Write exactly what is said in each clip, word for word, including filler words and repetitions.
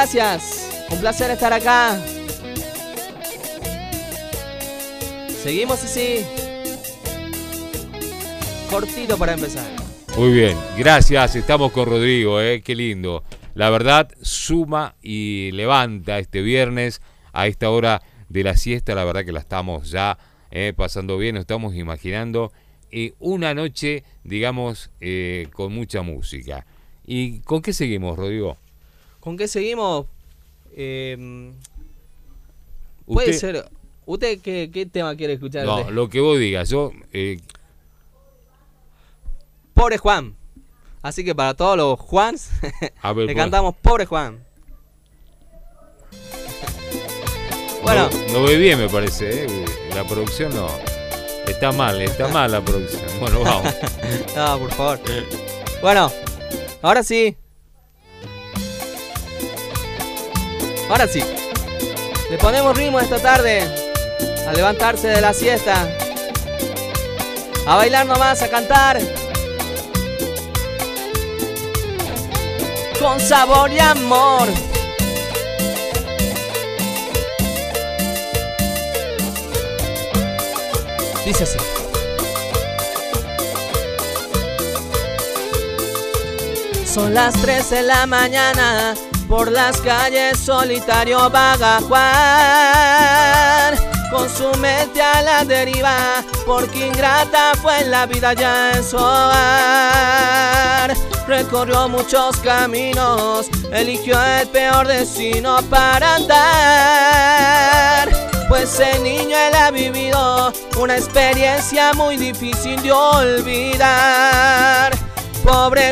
gracias. Un placer estar acá. Seguimos así. Cortito para empezar. Muy bien, gracias. Estamos con Rodrigo, ¿eh? Qué lindo. La verdad, suma y levanta este viernes a esta hora de la siesta. La verdad que la estamos ya eh, pasando bien. Nos estamos imaginando eh, una noche, digamos, eh, con mucha música. ¿Y con qué seguimos, Rodrigo? ¿Con qué seguimos? Eh, puede ¿Usted? ser... ¿Usted qué, qué tema quiere escuchar? No, usted? lo que vos digas. Yo... Eh, Pobre Juan. Así que para todos los Juans, a ver, le pues, cantamos Pobre Juan. Bueno, no, no ve bien, me parece. ¿eh? La producción no. Está mal, está mal la producción. Bueno, vamos. no, por favor. Bueno, ahora sí. Ahora sí. Le ponemos ritmo esta tarde. A levantarse de la siesta. A bailar nomás, a cantar. Con sabor y amor. Dice así. Son las tres de la mañana. Por las calles solitario vaga Juan, con su mente a la deriva, porque ingrata fue la vida ya en su hogar. Recorrió muchos caminos, eligió el peor destino para andar, pues el niño él ha vivido una experiencia muy difícil de olvidar. Pobre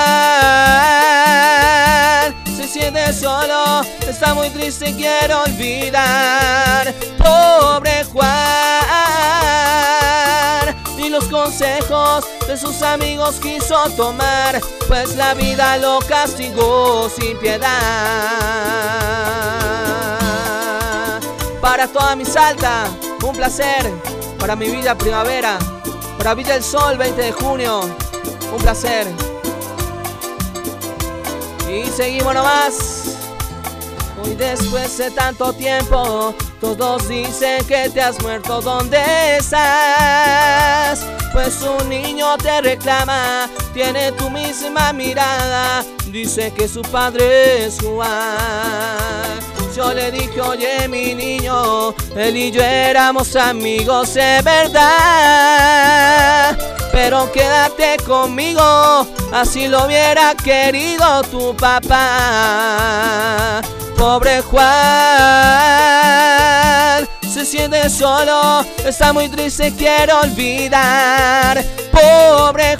Juan, se siente solo, está muy triste, quiere olvidar. Pobre Juan, y los consejos de sus amigos quiso tomar, pues la vida lo castigó sin piedad. Para toda mi Salta, un placer. Para mi Villa Primavera, para Villa El Sol, veinte de junio, un placer. Y seguimos nomás. Hoy después de tanto tiempo, todos dicen que te has muerto. ¿Dónde estás? Pues un niño te reclama, tiene tu misma mirada, dice que su padre es Juan. Yo le dije, oye mi niño, él y yo éramos amigos de verdad, pero quédate conmigo, así lo hubiera querido tu papá. Pobre Juan, se siente solo, está muy triste, quiere olvidar. Pobre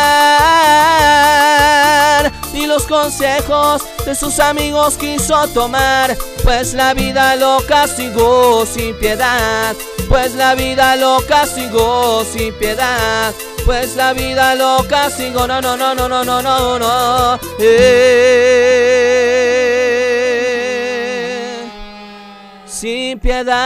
Juan, y los consejos de sus amigos quiso tomar, pues la vida lo castigó sin piedad, pues la vida lo castigó sin piedad, pues la vida lo castigó, no, no, no, no, no, no, no, no. Eh, sin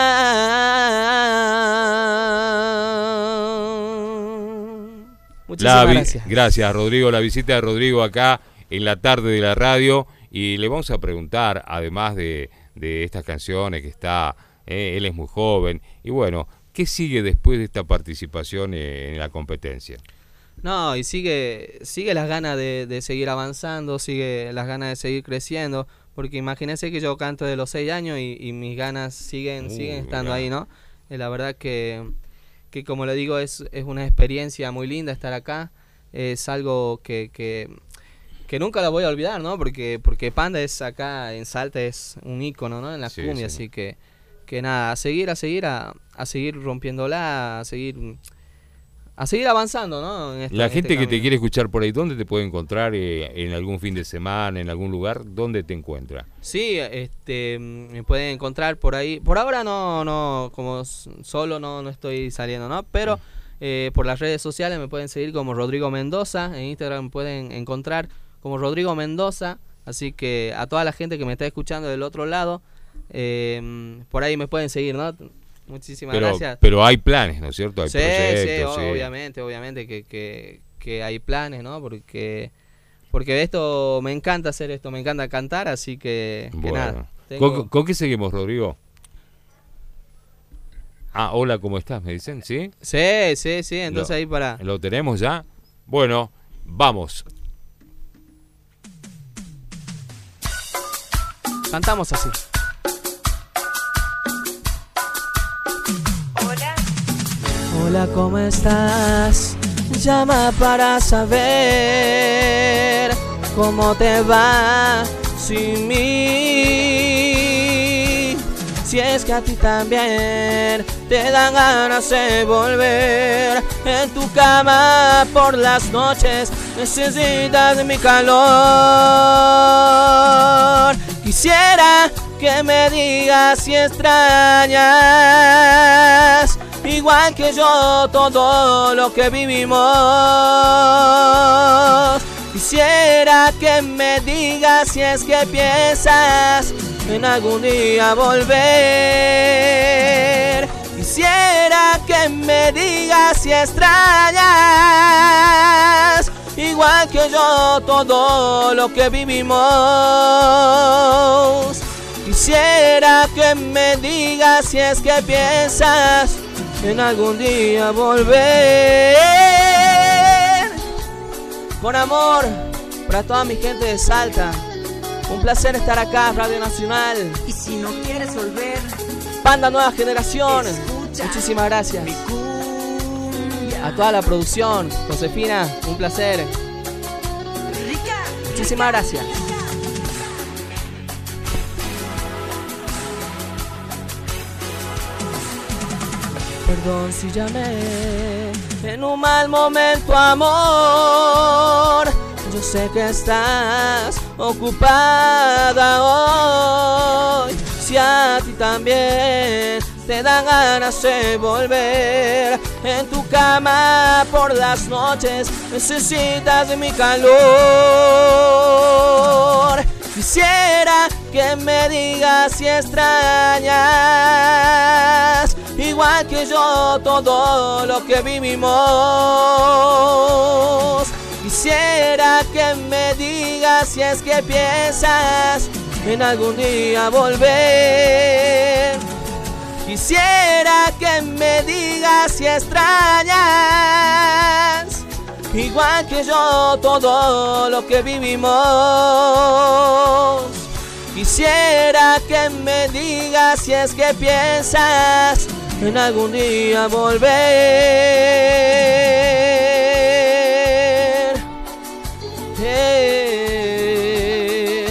piedad. Muchísimas La vi- gracias. Gracias, Rodrigo. La visita de Rodrigo acá en la tarde de la radio. Y le vamos a preguntar, además de, de estas canciones que está, eh, él es muy joven. Y bueno, ¿qué sigue después de esta participación eh, en la competencia? No, y sigue, sigue las ganas de, de seguir avanzando, sigue las ganas de seguir creciendo, porque imagínense que yo canto de los seis años y, y mis ganas siguen, Uh, siguen estando mirá. ahí, ¿no? Eh, la verdad que, que como le digo, es, es una experiencia muy linda estar acá, es algo que, que, que nunca la voy a olvidar, ¿no? Porque, porque Panda es acá en Salta, es un ícono, ¿no? En la Sí, cumbia, sí. así que, que nada, a seguir, a seguir, a, a seguir rompiéndola, a seguir... A seguir avanzando, ¿no? En esta- La en gente este que te camino. quiere escuchar por ahí, ¿dónde te puede encontrar? Eh, ¿En algún fin de semana, en algún lugar? ¿Dónde te encuentra? Sí, este, me pueden encontrar por ahí. Por ahora no, no, como s- solo no, no estoy saliendo, ¿no? Pero eh, por las redes sociales me pueden seguir como Rodrigo Mendoza. En Instagram me pueden encontrar como Rodrigo Mendoza. Así que a toda la gente que me está escuchando del otro lado, eh, por ahí me pueden seguir, ¿no? Muchísimas Pero, gracias. pero hay planes, ¿no es cierto? Hay Sí, proyectos. sí, sí. obviamente, obviamente que, que, que hay planes, ¿no? Porque porque esto me encanta hacer esto, me encanta cantar, así que, que Bueno. nada. Tengo... ¿Con, ¿Con qué seguimos, Rodrigo? Ah, hola, ¿cómo estás? ¿Me dicen? ¿Sí? Sí, sí, sí, entonces Lo- ahí para... ¿Lo tenemos ya? Bueno, vamos. Cantamos así. Hola, Hola, ¿cómo estás? Llama para saber cómo te va sin mí. Si es que a ti también te dan ganas de volver en tu cama por las noches, necesitas mi calor. Quisiera que me digas si extrañas, igual que yo, todo lo que vivimos. Quisiera que me digas si es que piensas en algún día volver. Quisiera que me digas si extrañas, igual que yo, todo lo que vivimos. Quisiera que me digas si es que piensas en algún día volver. Con amor para toda mi gente de Salta. Un placer estar acá, Radio Nacional. y si no quieres volver, Banda Nueva Generación. escucha Muchísimas gracias. mi cumbia. A toda la producción. Josefina, un placer. Rica, Muchísimas gracias. Perdón si llamé en un mal momento, amor. Yo sé que estás ocupada hoy. Si a ti también te dan ganas de volver en tu cama por las noches, necesitas de mi calor. Quisiera que me digas si extrañas, igual que yo, todo lo que vivimos. Quisiera que me digas si es que piensas en algún día volver. Quisiera que me digas si extrañas, igual que yo, todo lo que vivimos. Quisiera que me digas si es que piensas en algún día volver. Eh,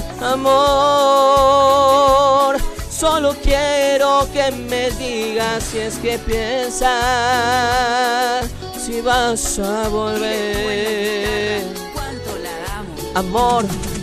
amor, solo quiero que me digas si es que piensas si vas a volver. cuánto la amo. Amor,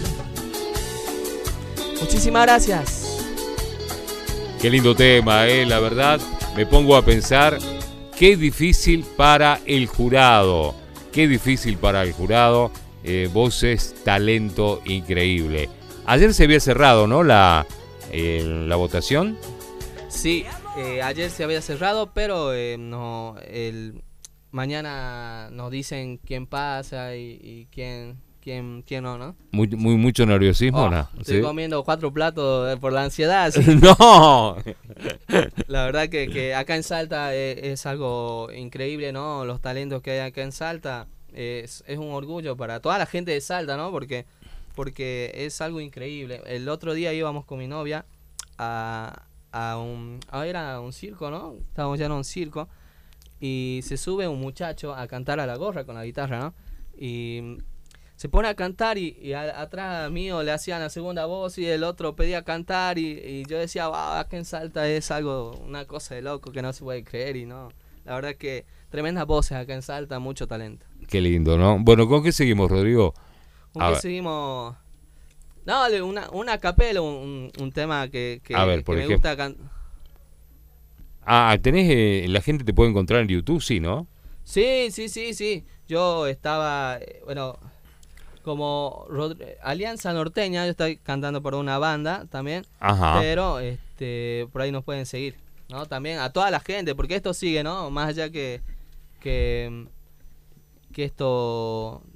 muchísimas gracias. Qué lindo tema, eh, la verdad. Me pongo a pensar, qué difícil para el jurado. Qué difícil para el jurado. Eh, voces, talento increíble. Ayer se había cerrado, ¿no? La, eh, la votación. Sí, eh, ayer se había cerrado, pero eh, no, el, mañana nos dicen quién pasa y, y quién, quién, quién no, ¿no? Muy, muy, mucho nerviosismo, Oh, ¿no? estoy ¿Sí? comiendo cuatro platos eh, por la ansiedad. sí. ¡No! La verdad que, que acá en Salta es, es algo increíble, ¿no? Los talentos que hay acá en Salta es, es un orgullo para toda la gente de Salta, ¿no? Porque, porque es algo increíble. El otro día íbamos con mi novia a, a un a ver a un circo, ¿no? Estábamos ya en un circo y se sube un muchacho a cantar a la gorra con la guitarra, ¿no? Y se pone a cantar y, y a- atrás mío le hacían la segunda voz y el otro pedía cantar y, y yo decía, wow, acá en Salta es algo, una cosa de loco que no se puede creer y no. La verdad que tremendas voces acá en Salta, mucho talento. Qué lindo, ¿no? Bueno, ¿con qué seguimos, Rodrigo? ¿Con A qué ver. seguimos? No, dale, una, una capela, un, un tema que, que, A ver, que por me ejemplo. gusta cantar. Ah, tenés, eh, la gente te puede encontrar en YouTube, sí, ¿no? Sí, sí, sí, sí. Yo estaba, eh, bueno, como Rod- Alianza Norteña, yo estoy cantando por una banda también, Ajá. pero este por ahí nos pueden seguir, ¿no? También a toda la gente, porque esto sigue, ¿no? Más allá que que, que esto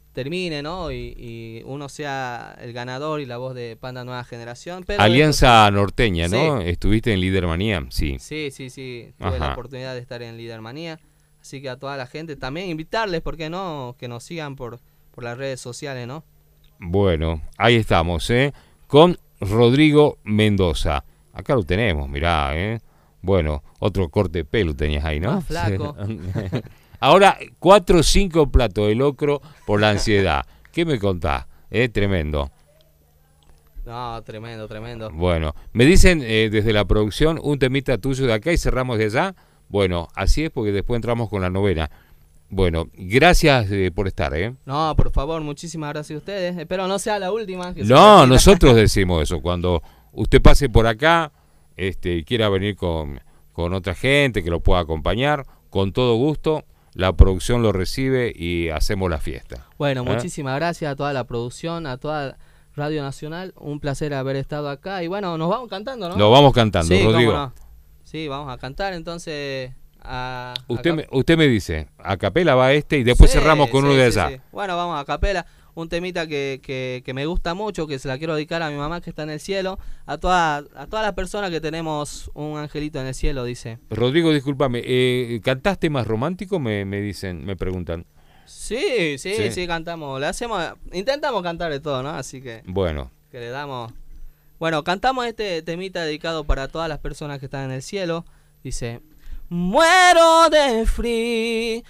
termine, ¿no? Y, y uno sea el ganador y la voz de Panda Nueva Generación. Pero Alianza Norteña, ¿no? Sí. ¿Estuviste en Líder Manía? Sí. Sí, sí, sí. Tuve Ajá. la oportunidad de estar en Líder Manía. Así que a toda la gente también invitarles, ¿por qué no? Que nos sigan por, por las redes sociales, ¿no? Bueno, ahí estamos, ¿eh? Con Rodrigo Mendoza. Acá lo tenemos, mirá, ¿eh? Bueno, otro corte de pelo tenías ahí, ¿no? Más flaco. Ahora, cuatro o cinco platos de locro por la ansiedad. ¿Qué me contás? ¿Eh? Tremendo. No, tremendo, tremendo. Bueno, me dicen eh, desde la producción un temita tuyo de acá y cerramos de allá. Bueno, así es porque después entramos con la novena. Bueno, gracias eh, por estar, ¿eh? No, por favor, muchísimas gracias a ustedes. Espero no sea la última. Que se No, repita. nosotros decimos eso. Cuando usted pase por acá este, y quiera venir con, con otra gente que lo pueda acompañar, con todo gusto, la producción lo recibe y hacemos la fiesta. Bueno, ¿Eh? muchísimas gracias a toda la producción, a toda Radio Nacional. Un placer haber estado acá. Y bueno, nos vamos cantando, ¿no? Nos vamos cantando, Sí, Rodrigo. cómo no. Sí, vamos a cantar entonces. A, Usted a me, usted me dice, a capela va este y después Sí, cerramos con sí, uno de sí, allá. sí. Bueno, vamos a capela. Un temita que, que, que me gusta mucho, que se la quiero dedicar a mi mamá que está en el cielo. A, toda, a todas las personas que tenemos un angelito en el cielo, dice. Rodrigo, discúlpame, eh, ¿cantaste más romántico? Me, me dicen, me preguntan. Sí, sí, Sí. sí, cantamos. Le hacemos, intentamos cantar de todo, ¿no? Así que, Bueno, que le damos. Bueno, cantamos este temita dedicado para todas las personas que están en el cielo. Dice: muero de frío,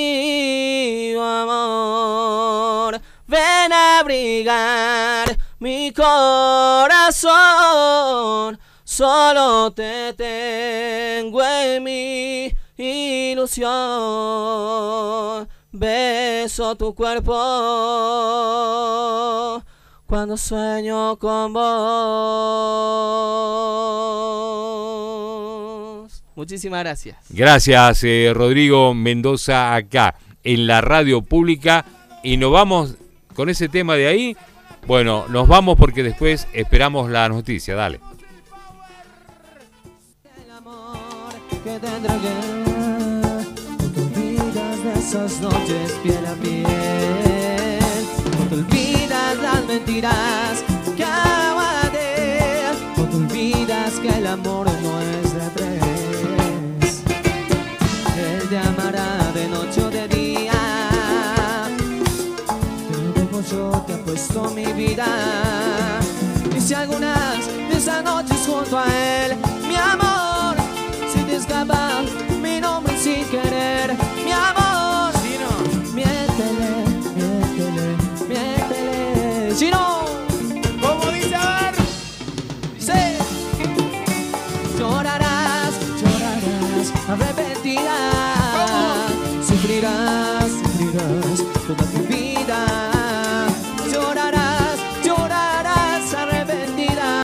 amor, ven a abrigar mi corazón. Solo te tengo en mi ilusión. Beso tu cuerpo cuando sueño con vos. Muchísimas gracias. gracias eh, Rodrigo Mendoza acá en la radio pública y nos vamos con ese tema de ahí. Bueno, nos vamos porque después esperamos la noticia, dale. El amor que te entregué, no te olvidas de esas noches piel a piel, no te olvidas las mentiras que aguanté, no te olvidas que el amor no es de tres. Él te amará de noche o de día, te dejo yo, te apuesto mi vida. Y si algunas de esas noches junto a él, mi amor, si te escapa mi nombre sin querer, mi amor, si no, miéntele, miéntele, miéntele, si no, como dice, a ver, dice, llorarás, llorarás, arrepentirás, sufrirás, sufrirás toda tu